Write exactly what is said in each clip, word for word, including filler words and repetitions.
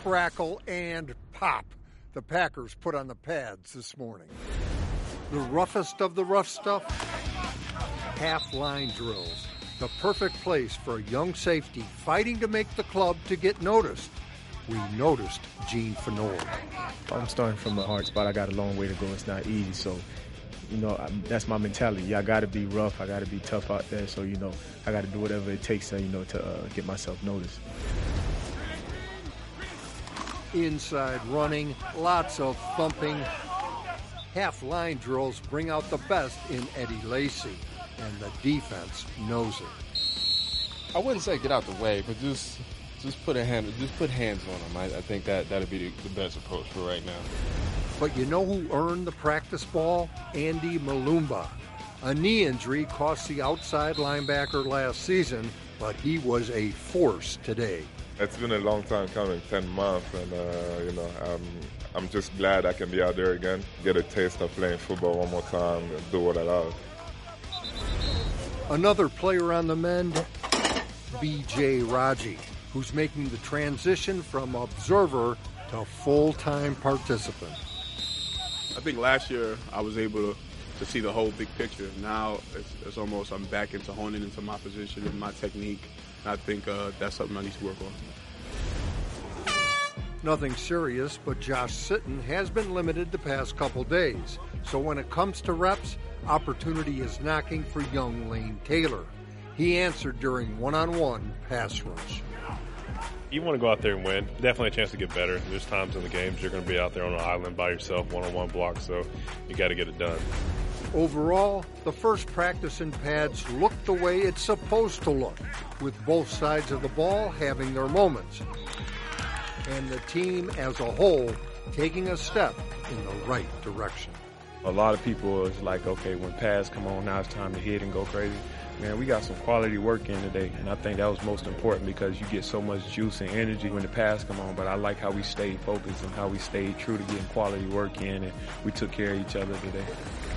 crackle, and pop. The Packers put on the pads this morning. The roughest of the rough stuff? Half-line drills. The perfect place for a young safety fighting to make the club to get noticed. We noticed Gene Fenord. I'm starting from a hard spot. I got a long way to go. It's not easy. So, you know, that's my mentality. I got to be rough. I got to be tough out there. So, you know, I got to do whatever it takes, to, you know, to uh, get myself noticed. Inside running, lots of thumping. Half-line drills bring out the best in Eddie Lacy, and the defense knows it. I wouldn't say get out the way, but just just put a hand, just put hands on them. I, I think that that'd be the, the best approach for right now. But you know who earned the practice ball? Andy Malumba. A knee injury cost the outside linebacker last season, but he was a force today. It's been a long time coming, ten months, and uh, you know, um, I'm just glad I can be out there again, get a taste of playing football one more time, and do what I love. Another player on the mend, B J Raji, who's making the transition from observer to full-time participant. I think last year I was able to, to see the whole big picture. Now it's, it's almost I'm back into honing into my position and my technique. And I think uh, that's something I need to work on. Nothing serious, but Josh Sitton has been limited the past couple days. So when it comes to reps, opportunity is knocking for young Lane Taylor. He answered during one-on-one pass rush. You want to go out there and win. Definitely a chance to get better. There's times in the games you're going to be out there on an island by yourself, one-on-one block, so you got to get it done. Overall, the first practice in pads looked the way it's supposed to look, with both sides of the ball having their moments, and the team as a whole taking a step in the right direction. A lot of people is like, okay, when pads come on, now it's time to hit and go crazy. Man, we got some quality work in today, and I think that was most important because you get so much juice and energy when the pads come on, but I like how we stayed focused and how we stayed true to getting quality work in, and we took care of each other today.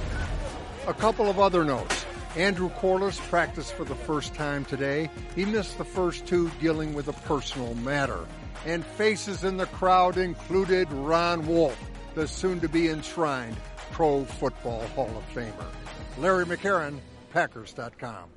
A couple of other notes. Andrew Corliss practiced for the first time today. He missed the first two dealing with a personal matter. And faces in the crowd included Ron Wolf, the soon-to-be enshrined Pro Football Hall of Famer. Larry McCarron, Packers dot com.